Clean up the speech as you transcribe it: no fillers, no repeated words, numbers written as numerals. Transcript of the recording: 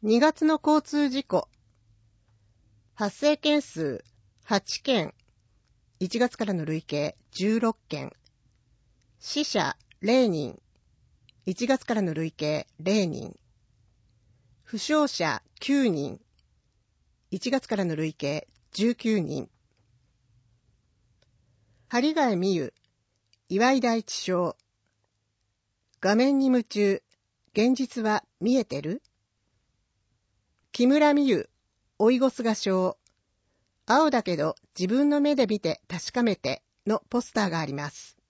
2月の交通事故。発生件数8件。1月からの累計16件。死者0人。1月からの累計0人。負傷者9人。1月からの累計19人。針ヶ江美優、岩井第一章。画面に夢中。現実は見えてる？木村美優、追いゴス画賞。青だけど自分の目で見て確かめてのポスターがあります。